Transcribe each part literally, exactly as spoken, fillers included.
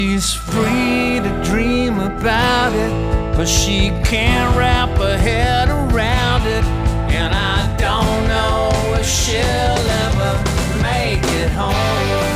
She's free to dream about it, but she can't wrap her head around it. And I don't know if she'll ever make it home.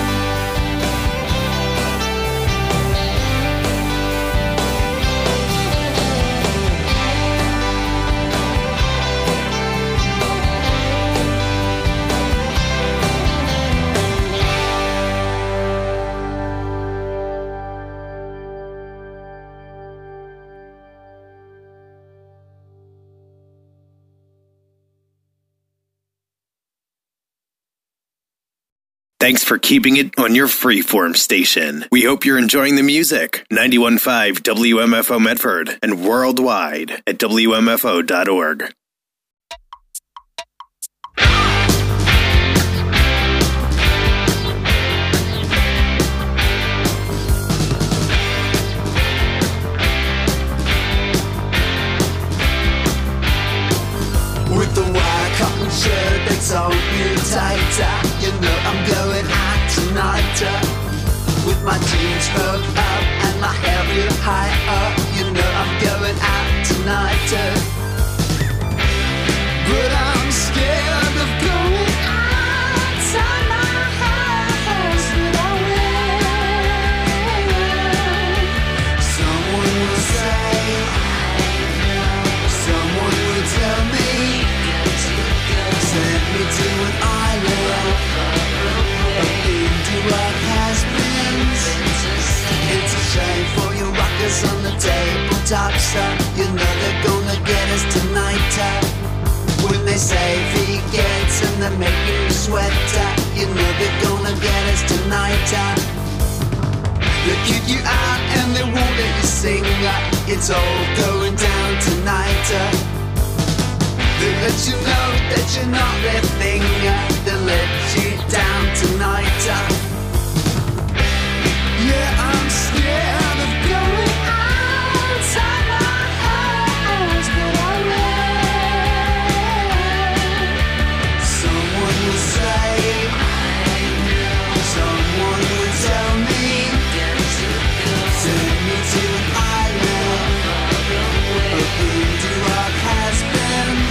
Thanks for keeping it on your freeform station. We hope you're enjoying the music. ninety-one point five W M F O Medford and worldwide at W M F O dot org. With the white cotton shirt that's on you tighter, you know I'm going out tonight. uh, With my jeans rolled up and my hair real high up, you know I'm going out tonight. uh. But I'm scared of going outside my house, but I will. Someone will say, someone will tell me, send me to an island of Indie-rock has-beens. It's a shame for you rockers on the tabletop, son. You know they're gonna get us tonight. uh. When they say vegans and they're making you sweat, uh, you know they're gonna get us tonight. uh. They kick you out and they won't let you sing. uh. It's all going down tonight. uh. They let you know that you're not their thing. uh, They let you down tonight. uh. Yeah, I'm scared of going outside my house, but I will. Someone will say, someone will tell me, send me to an island of Indie-rock has-beens.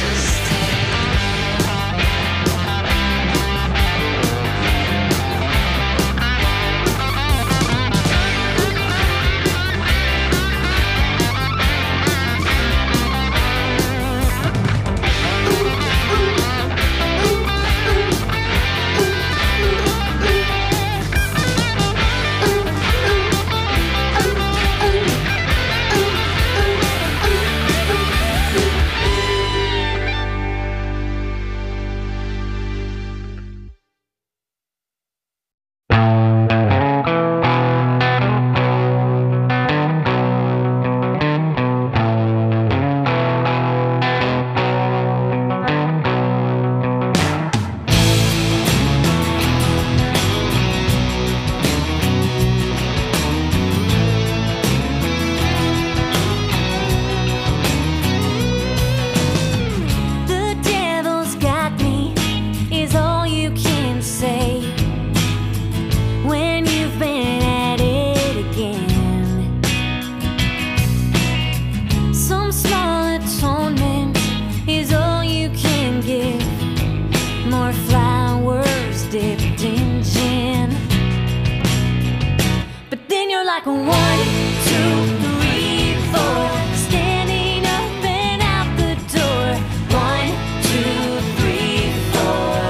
like a one, two, three, four, standing up and out the door. One, two, three, four.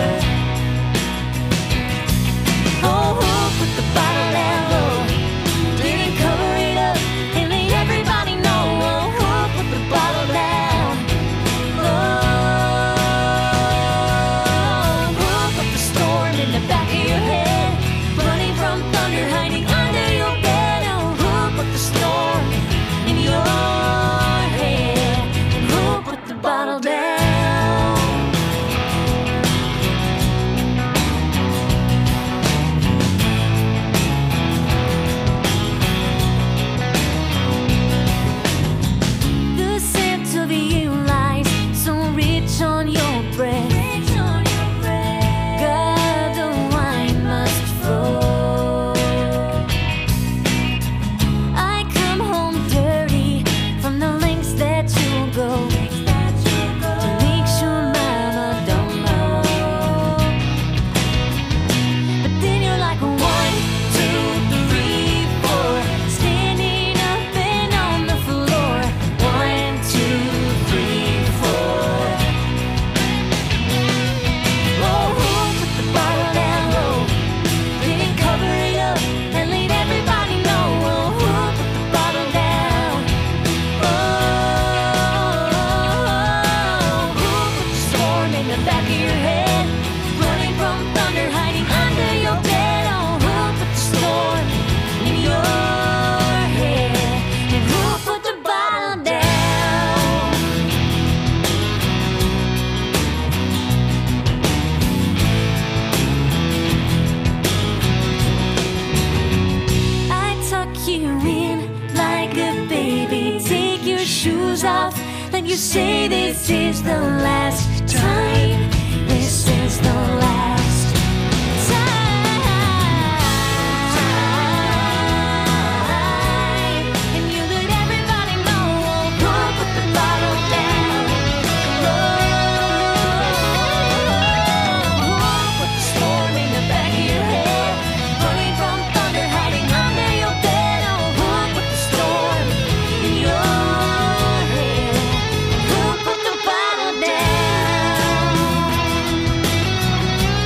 Oh, oh, put the bottle down low, didn't cover it up and let everybody know. Oh, oh, put the bottle down low. Oh, put the storm in the back of your head, running from thunder, hiding under your bed. Oh, oh, put the you in like a baby. Take your shoes off, let you say this is the last time. This is the last time. And you let everybody know, who'll put the bottle down? Who'll put the storm in the back of your head? Running from thunder, hiding under your bed. Oh, who'll put the storm in your head? Who'll put the bottle down?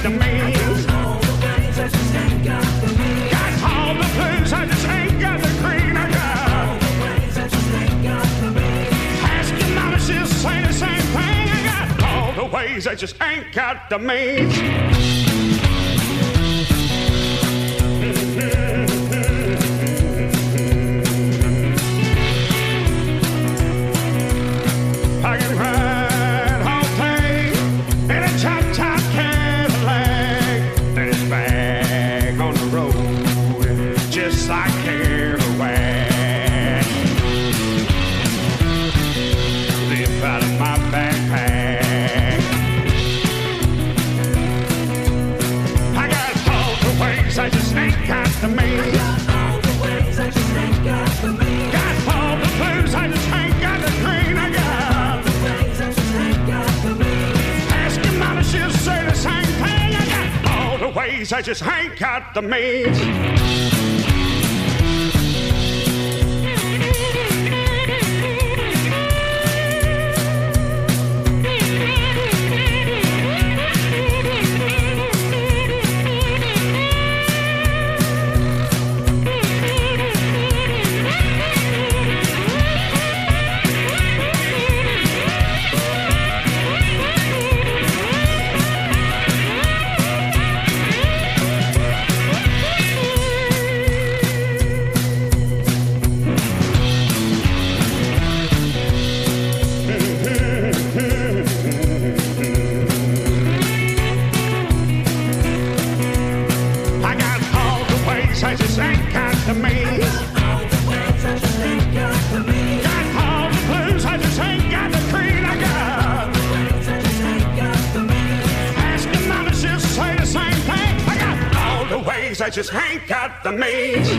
the means. Got all the blues, I just ain't got the green. I got all the ways, I just ain't got the means. Ask your mama, she'll say the same thing. I got all the ways, I just ain't got the means. I can ride all day in a top-top Cadillac, then it's back on the road, just like Kerouac. Live out of my backpack. I got all the ways, I just ain't got the means. Got all the ways, I just ain't got the means. Got all the blues, I just ain't got the green. I got all the ways, I just ain't got the means. Ask your mama, she'll say the same thing. I got all the ways, I just ain't got the means. I just ain't got the means. Got all the ways, I just ain't got the means. Got all the blues, I just ain't got the green. I got all the ways, I just ain't got the means. Ask your mama, she'll say the same thing. I got all the ways, I just ain't got the means.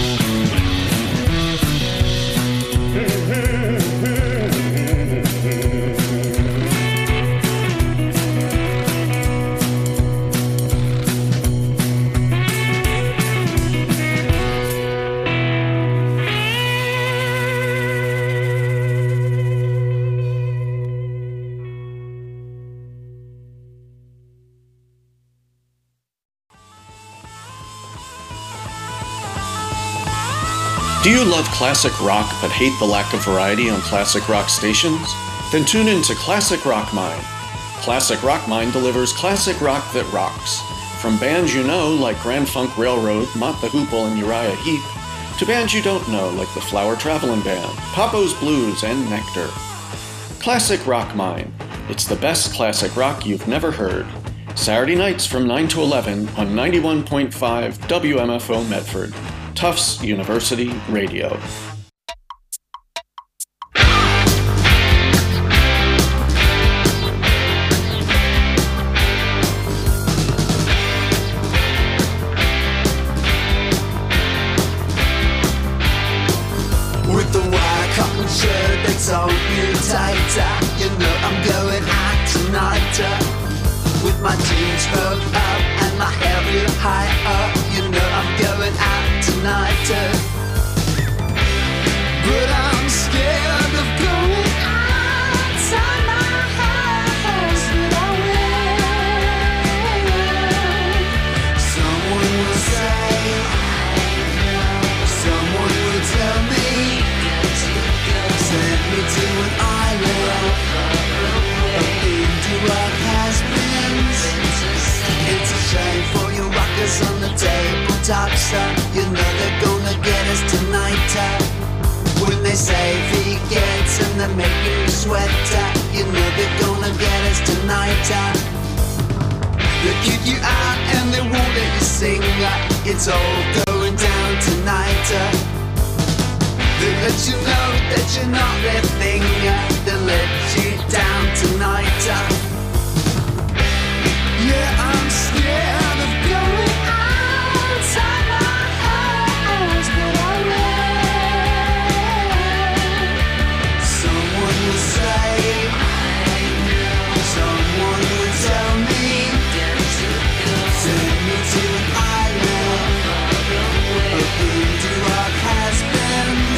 Do you love classic rock but hate the lack of variety on classic rock stations? Then tune in to Classic Rock Mine. Classic Rock Mine delivers classic rock that rocks. From bands you know like Grand Funk Railroad, Mott the Hoople, and Uriah Heep, to bands you don't know like the Flower Travelin' Band, Papo's Blues, and Nectar. Classic Rock Mine. It's the best classic rock you've never heard. Saturday nights from nine to eleven on ninety-one point five W M F O Medford. Tufts University Radio. With the white cotton shirt that's on you tighter, you know I'm going out tonight. uh. With my jeans rolled up and my hair real high up, you know I'm going out tonight. uh. But I'm scared of going outside my house without will. Someone will say, someone will tell me, send me to an island of Indie-rock has-beens. It's a shame for you rockers on the tabletop, son. You know they're gonna get us tonight. uh. When they say vegans and they're making you sweat, uh, you know they're gonna get us tonight. uh. They kick you out and they won't let you sing. uh. It's all going down tonight. uh. They let you know that you're not their thing. uh. They let you down tonight. uh. Yeah, I'm scared of going outside my house, but I will. Someone will say, someone will tell me, send me to an island of Indie-rock has-beens.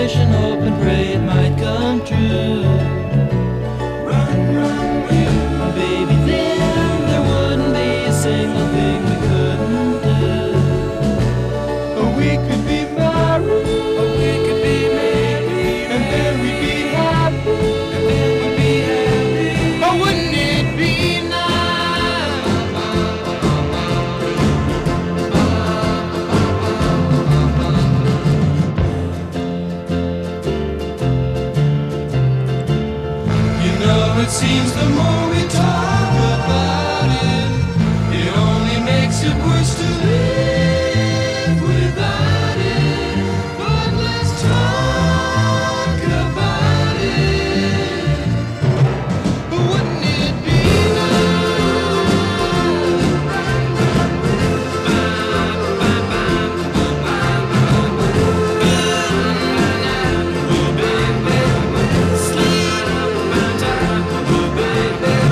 wish and hope and pray it might come true. Run, run, you. Baby, then there wouldn't be a single thing we couldn't do. Or we could be married, or we could be married, and then we'd be happy, and then we'd be happy. Or wouldn't it be nice? You know, it seems the more we talk about it, it only makes it worse to live without it. But let's talk about it. Wouldn't it be nice?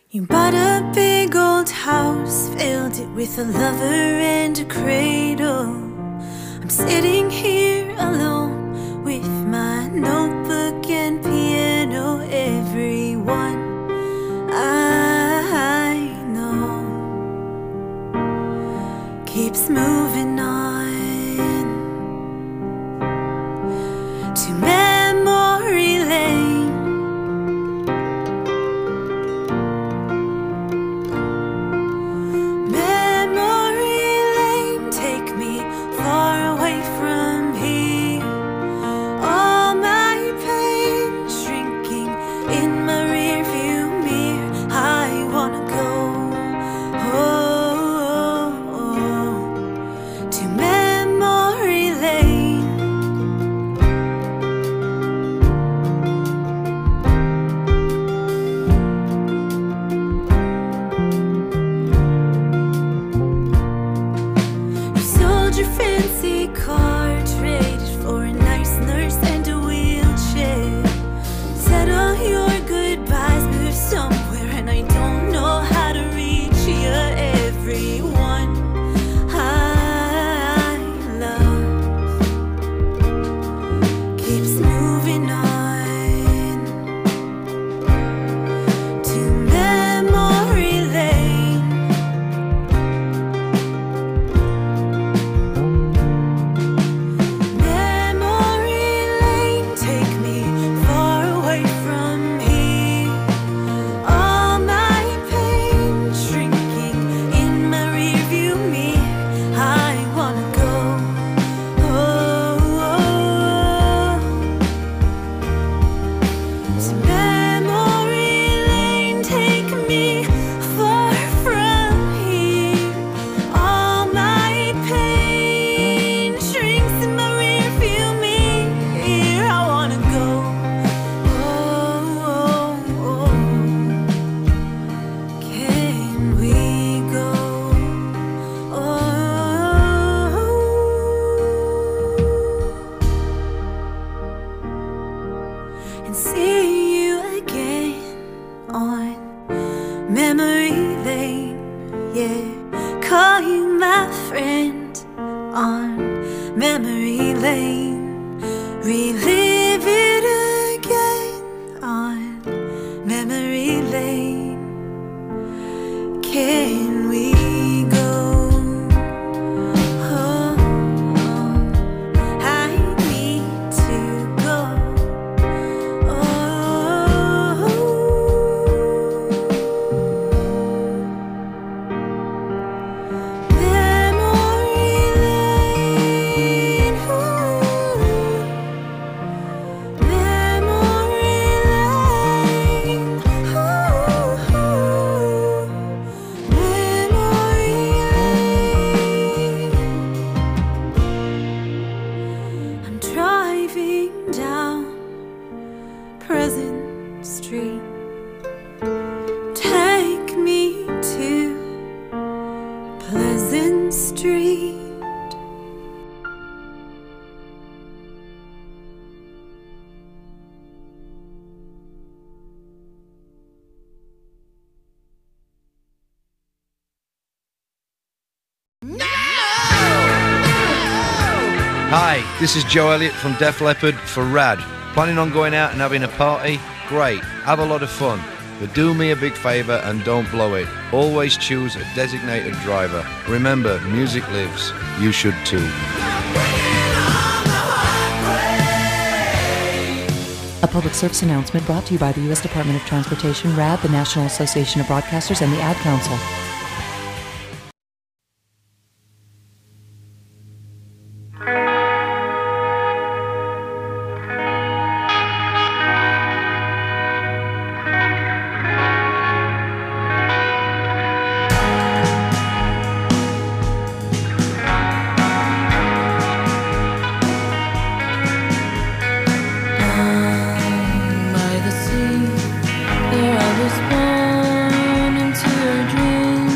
You bought a big old house, filled it with a lover and a cradle. I'm sitting here alone with my notebook and piano. Everyone I know keeps moving on to memory lane. Hi, this is Joe Elliott from Def Leppard for Rad. Planning on going out and having a party? Great, have a lot of fun. But do me a big favour and don't blow it. Always choose a designated driver. Remember, music lives. You should too. A public service announcement brought to you by the U S Department of Transportation, RAD, the National Association of Broadcasters, and the Ad Council. By the sea, there I was born into a dream.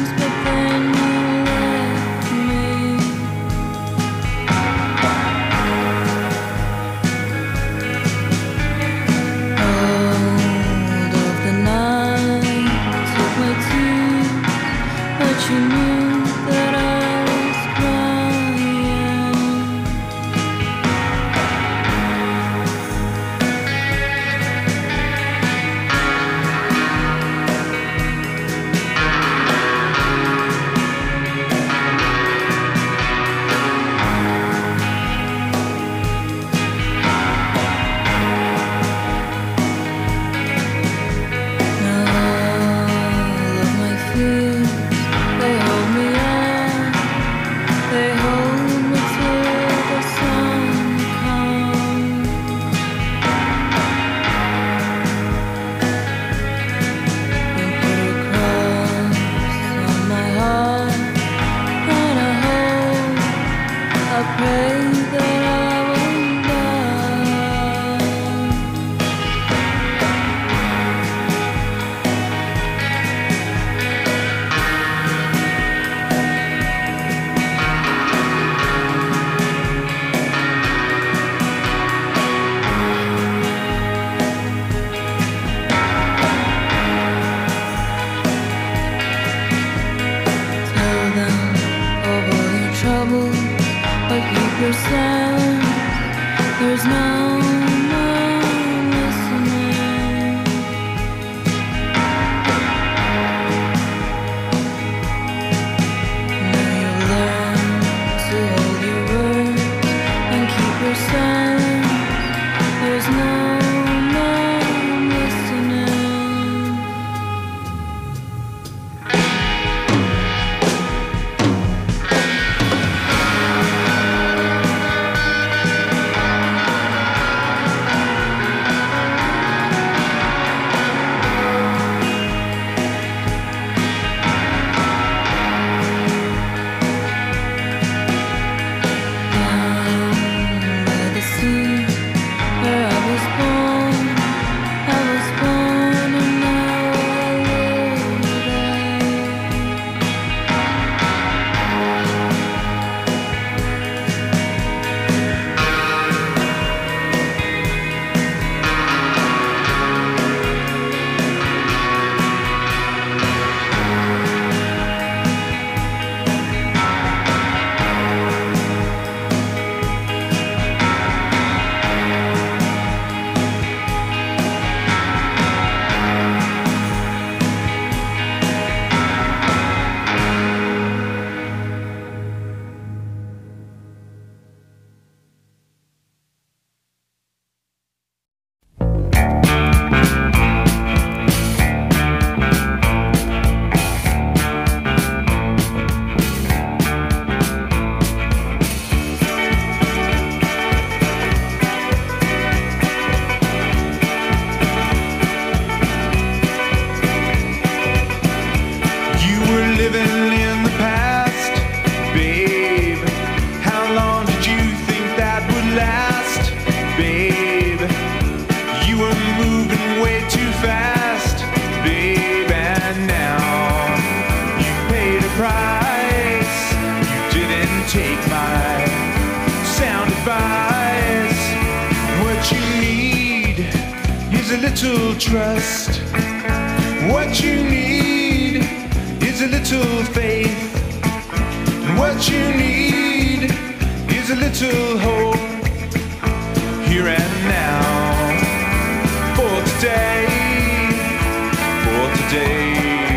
a little trust. What you need is a little faith. And what you need is a little hope. Here and now. For today. For today.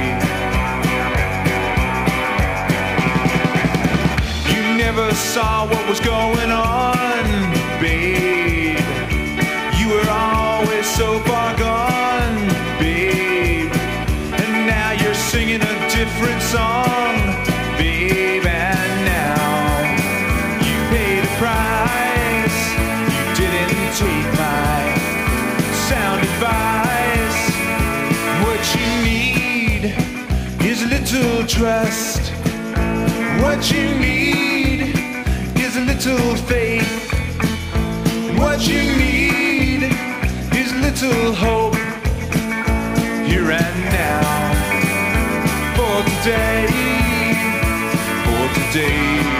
You never saw what was going on, babe. You were always so far gone, babe. And now you're singing a different song, babe. And now you paid a price. You didn't take my sound advice. What you need is a little trust. What you need is a little faith. What you need is a little hope. Here and now. For today. For today.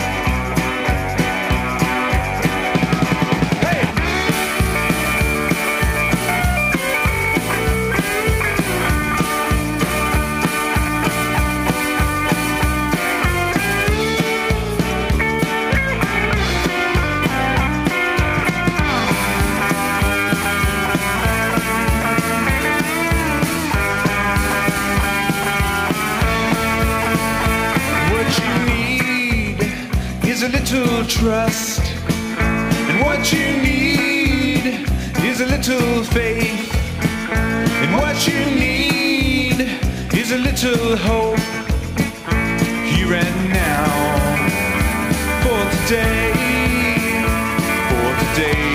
A little trust, and what you need is a little faith, and what you need is a little hope. Here and now. For today. For today.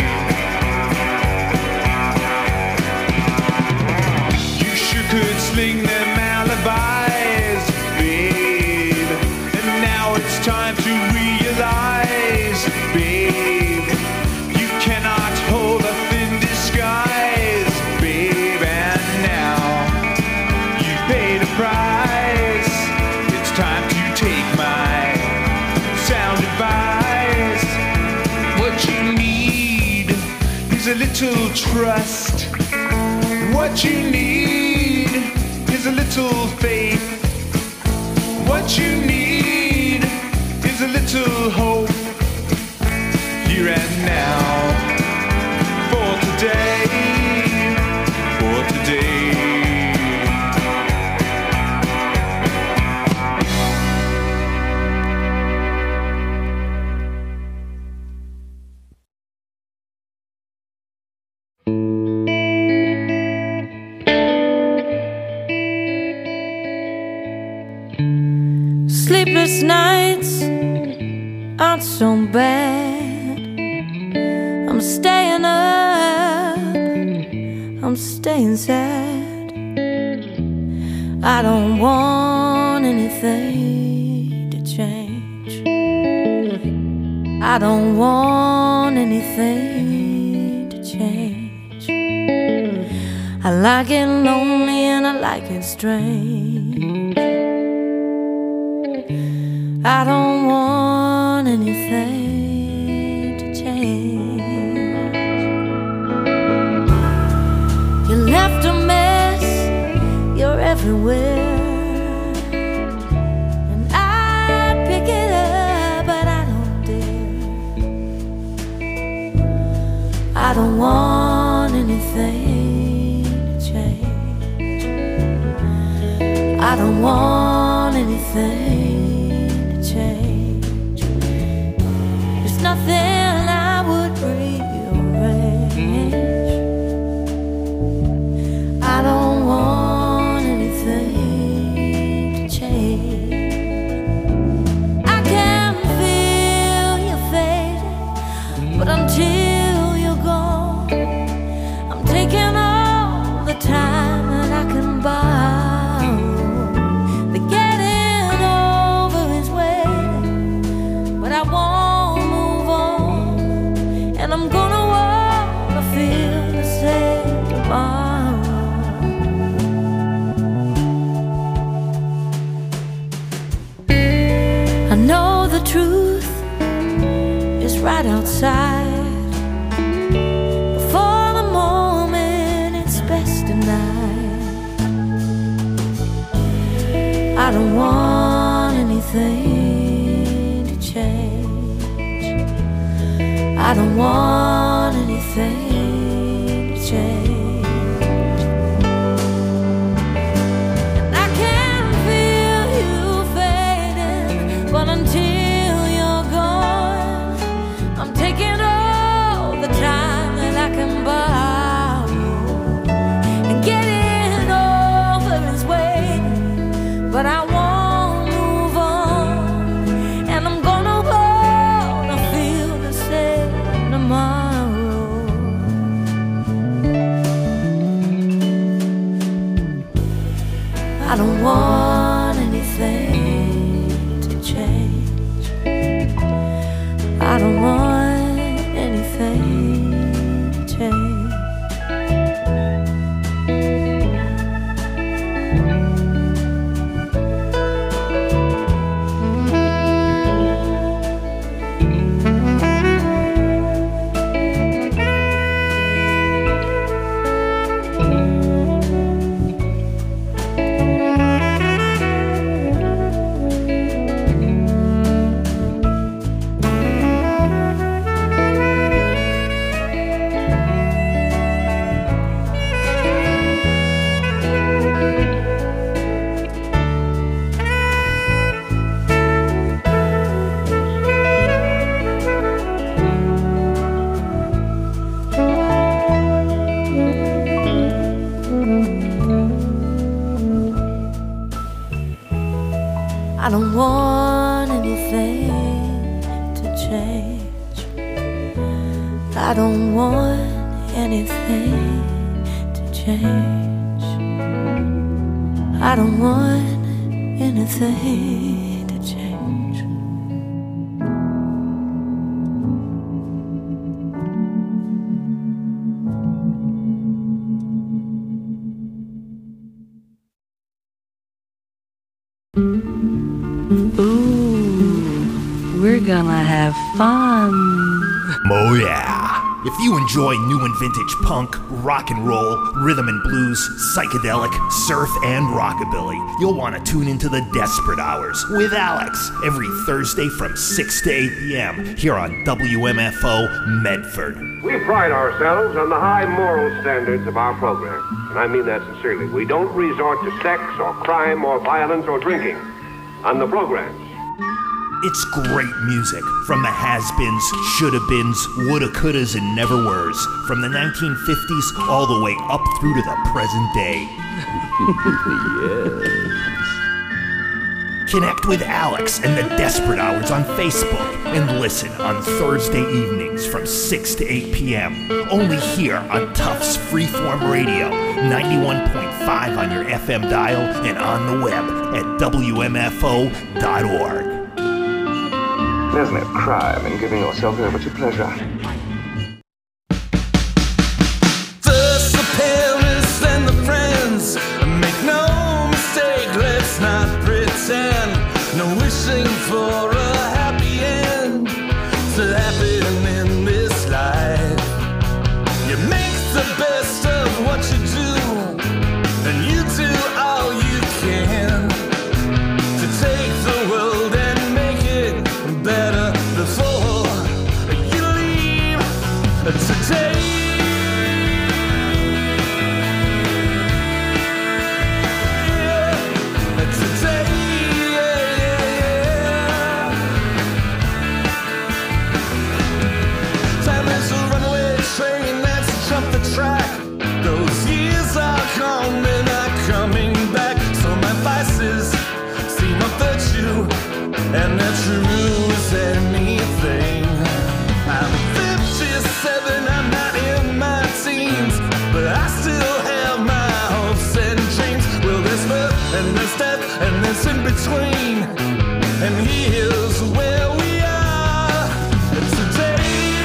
You sure could sling them alibis, babe. And now it's time to realize, babe, you cannot hold a thin disguise, babe. And now you paid a price. It's time to take my sound advice. What you need is a little trust. What you need is a little faith. What you need is a little hope. Here and now. sleepless nights aren't so bad. I'm staying up, I'm staying sad. I don't want anything to change. I don't want anything to change. I like it lonely and I like it strange. I don't want anything to change. You left a mess, you're everywhere, and I pick it up, but I don't dare. I don't want anything to change. I don't want anything change. There's nothing I would rearrange. I don't want anything to change. I can feel you fading, but until you're gone, I'm taking all the time that I can buy. I won't move on, and I'm gonna wanna feel the same tomorrow. I know the truth is right outside. Before the moment it's best denied. I don't want anything change. I don't want anything to change. I can feel you fading, but until you're gone, I'm taking all the time that I can borrow, and getting over is waiting, but I won't. I don't want anything to change. I don't want anything to change. I don't want anything to change. I don't want anything to change. I don't want anything to change. Ooh, we're gonna have fun. Oh yeah. If you enjoy new and vintage punk, rock and roll, rhythm and blues, psychedelic, surf, and rockabilly, you'll want to tune into the Desperate Hours with Alex every Thursday from six to eight p.m. here on W M F O Medford. We pride ourselves on the high moral standards of our program, and I mean that sincerely. We don't resort to sex or crime or violence or drinking on the programs. It's great music from the has-beens, shoulda-beens, woulda-couldas, and never-weres, from the nineteen fifties all the way up through to the present day. Yes. Connect with Alex and the Desperate Hours on Facebook and listen on Thursday evenings from six to eight p.m. Only here on Tufts Freeform Radio, ninety-one point five on your F M dial and on the web at W M F O dot org. There's no crime in giving yourself over to pleasure. First the parents, then the friends. Make no mistake, let's not pretend. No wishing for a happy end to happen in this life. You make the best of what you do, and you do all you can to take the world and make it better before you leave today. Track. Those years are gone, they're not coming back. So my vices seem a virtue, and they're true as anything. I'm fifty-seven, I'm not in my teens, but I still have my hopes and dreams. Well, there's birth, and there's death, and there's in between. And here's where we are today.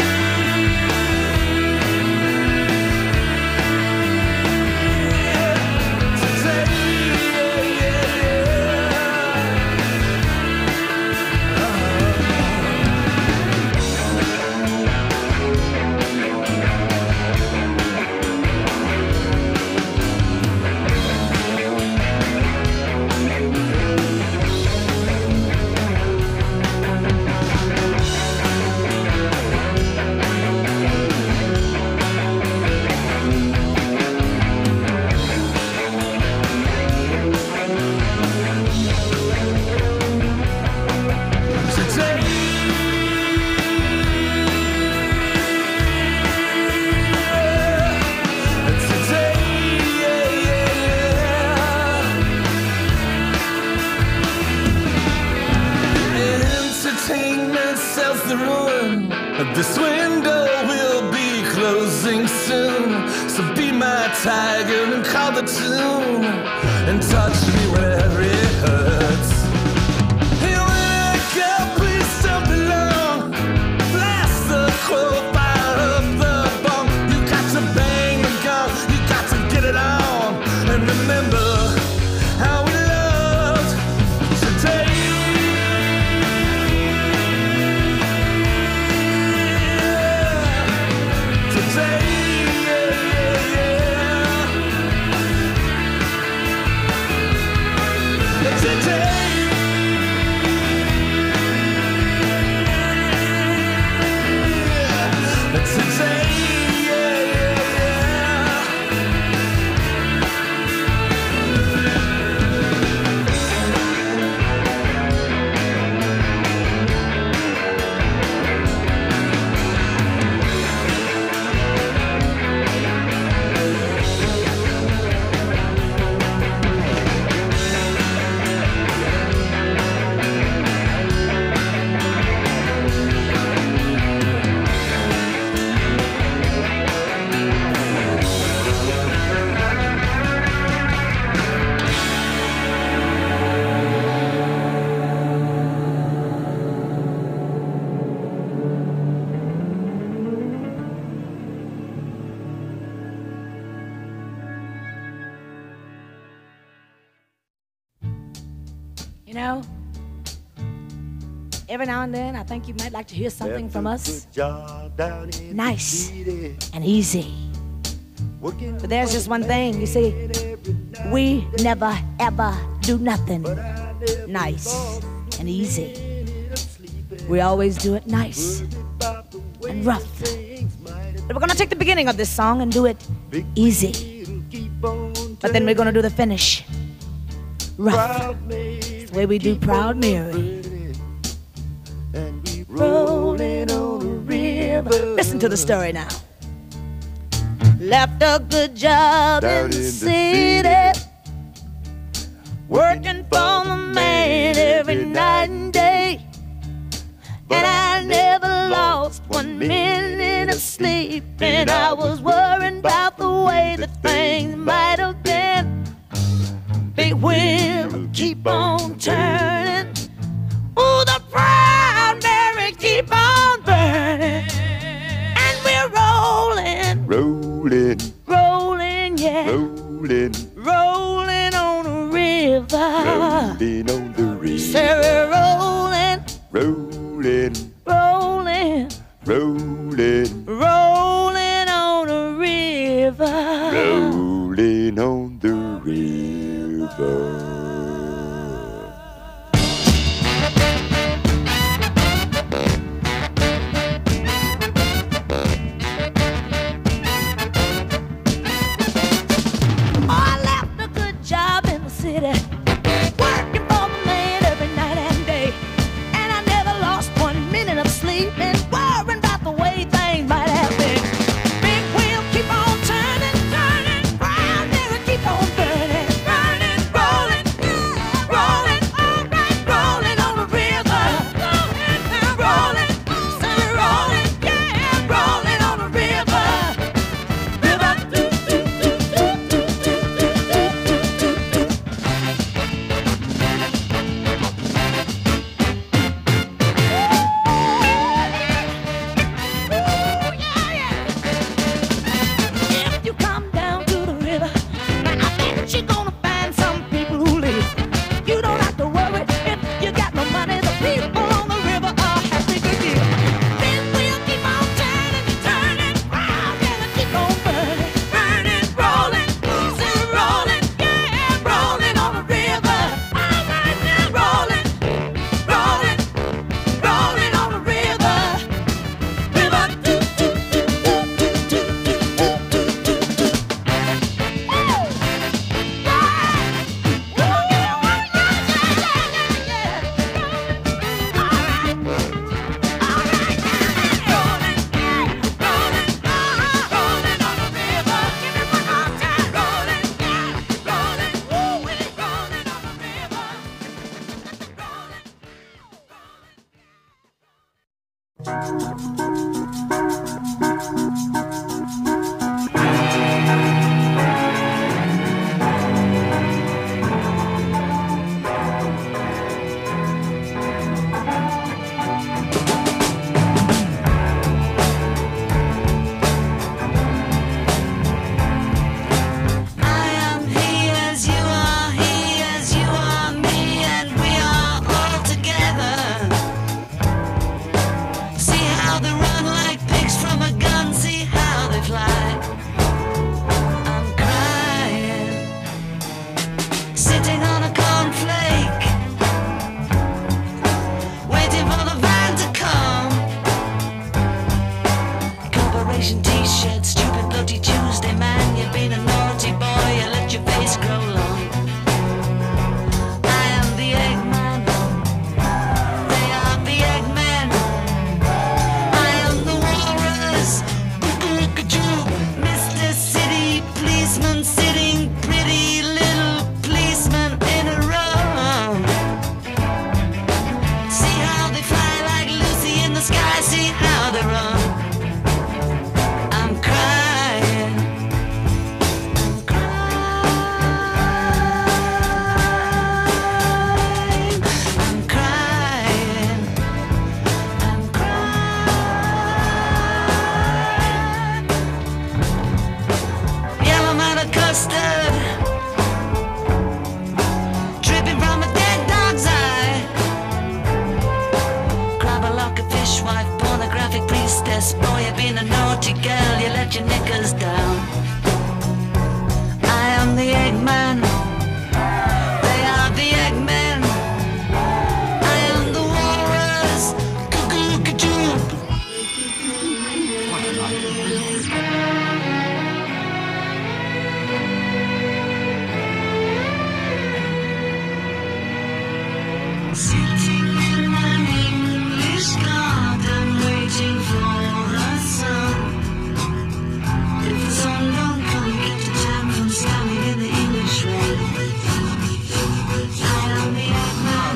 This window will be closing soon, so be my tiger and call the tune and touch me wherever it hurts. Hey, when I go, please don't be long. Blast the quote out of the bomb. You got to bang the gong, you got to get it on, and remember how we loved today. You know, every now and then I think you might like to hear something from us nice and easy. But there's just one thing, you see, we never ever do nothing nice and easy. We always do it nice and rough. But we're gonna take the beginning of this song and do it easy. But then we're gonna do the finish rough. It's the way we do Proud Mary. Rolling on a river. Listen to the story now. Left a good job Down in the in the city, city. working for the man every sleeping. I was worrying about the way that things might have been. Big wheel keep on turning. Oh, the proud Mary keep on burning. And we're rolling, rolling, rolling, yeah, rolling, rolling on the river. rolling on the river. Say we're rolling, rolling, rolling, rolling, rolling on the river. rolling on the river. I left a good job in the city, working for the man every night and day. And I never lost one minute of sleep and worrying about the way things might have been. Big wheel keep on turning, turning, round there and keep on burning, burning, rolling, rolling, alright, rolling on the river. Rolling, say rolling, yeah, rolling on the river. River, do, do, do, do, do, do, do, do, do. If you come down to the river, I bet you're gonna find some people who live. You don't have to worry if you got no money. The people on the river are happy to give. Then we'll keep on turning, turning, round and keep on burning, burning, rolling, say rolling, yeah, rolling on the river. All right now, rolling, rolling, rolling on the river. River, do, do, do, do, do, do, do, do, do, do. I am he as you are, he as you are, me, and we are all together. See how they run like pigs from a gun, see how they fly. I'm crying, sitting on a cornflake, waiting for the van to come. Corporation t-shirt, stupid bloody Tuesday, man, you've been a naughty boy, you let your face grow long. I am the Eggman, they are the Eggmen. I am the walrus, Mister City Policeman, sitting pretty little policeman in a row. See how they fly like Lucy in the sky, see how they run. I'm crying, I'm crying, I'm crying, I'm crying. Yellow man of custard, dripping from a dead dog's eye. Grab a lock of fishwife, pornographic priestess. Boy, you've been a naughty girl, you let your knickers down. I am the Eggman, they are the Eggmen. I am the walrus, cuckoo, cuckoo. Sitting in an English garden, waiting for the sun. If the sun don't come, get your time from standing in the English rain. I am the Eggman,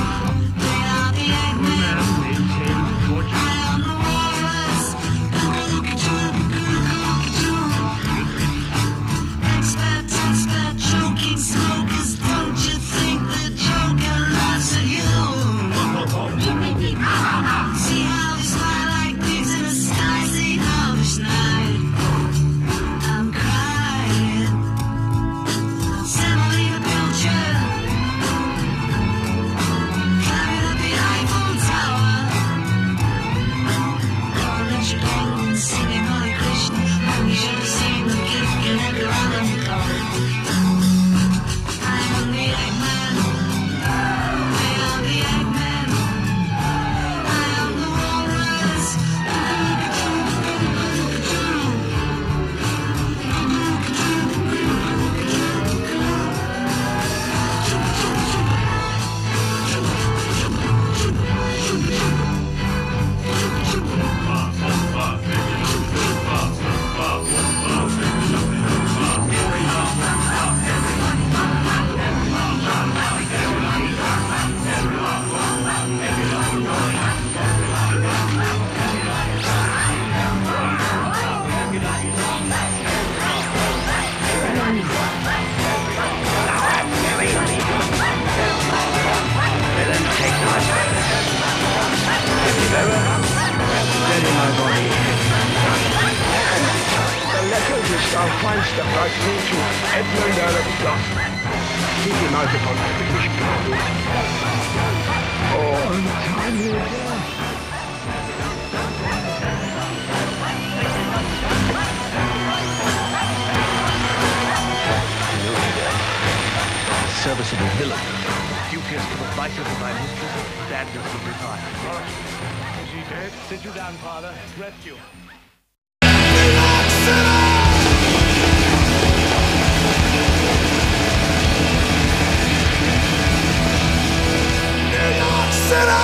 they are the Eggmen. I am the walrus, cuckoo, Keep your motor contact position. Oh, I'm tiny again. Serviceable villain. Dubious for the vices of my mistress, standards of desire. Is he dead? Sit you down, father. Rest you. New York City!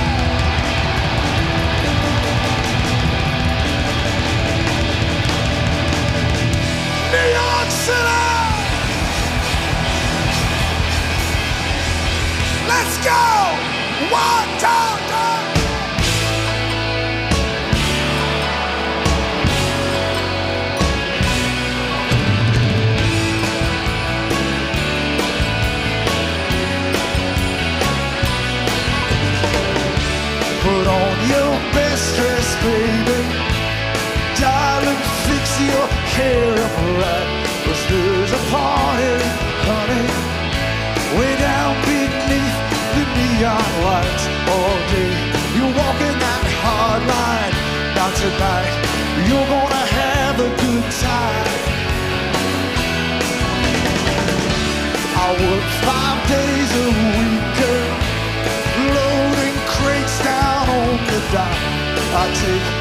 New York City! Let's go! One, two, three! Put on your best dress, baby. Darling, fix your hair up right. 'Cause there's a party, honey, way down beneath the neon lights. All day you're walking that hard line. Now tonight you're gonna have a good time. I work five days a week, girl, loading crates down on the dock. I take